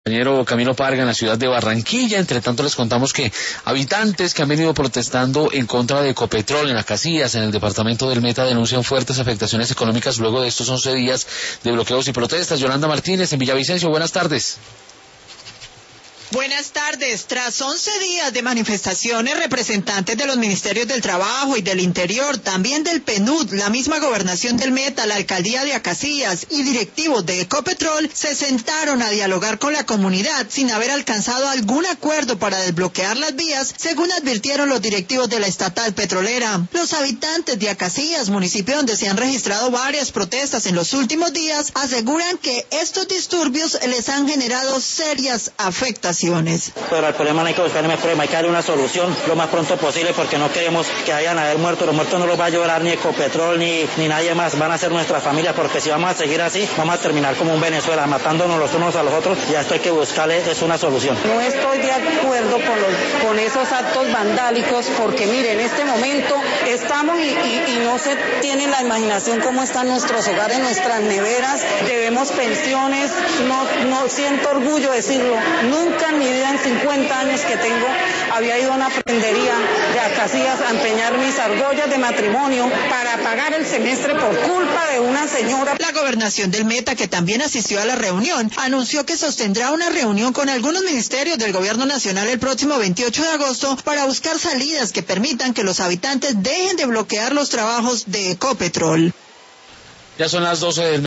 Compañero Camilo Parga en la ciudad de Barranquilla. Entre tanto les contamos que habitantes que han venido protestando en contra de Ecopetrol en las Casillas, en el departamento del Meta, denuncian fuertes afectaciones económicas luego de estos 11 días de bloqueos y protestas. Yolanda Martínez en Villavicencio, buenas tardes. Buenas tardes. Tras 11 días de manifestaciones, representantes de los Ministerios del Trabajo y del Interior, también del PNUD, la misma Gobernación del Meta, la Alcaldía de Acacias y directivos de Ecopetrol se sentaron a dialogar con la comunidad sin haber alcanzado algún acuerdo para desbloquear las vías, según advirtieron los directivos de la estatal petrolera. Los habitantes de Acacias, municipio donde se han registrado varias protestas en los últimos días, aseguran que estos disturbios les han generado serias afectaciones. Pero al problema no hay que buscar el problema, hay que darle una solución lo más pronto posible porque no queremos que hayan haber muertos. Los muertos no los va a llorar ni Ecopetrol ni nadie más, van a ser nuestra familia, porque si vamos a seguir así, vamos a terminar como un Venezuela, matándonos los unos a los otros, y a esto hay que buscarle una solución. No estoy de acuerdo con esos actos vandálicos, porque mire, en este momento estamos y no se tiene la imaginación cómo están nuestros hogares, nuestras neveras, debemos pensiones, no siento orgullo decirlo, nunca en mi vida, en 50 años que tengo, había ido a una prendería de Acacias a empeñar mis argollas de matrimonio para pagar el semestre por culpa de una señora. La Gobernación del Meta, que también asistió a la reunión, anunció que sostendrá una reunión con algunos ministerios del Gobierno Nacional el próximo 28 de agosto para buscar salidas que permitan que los habitantes dejen de bloquear los trabajos de Ecopetrol. Ya son las 12 del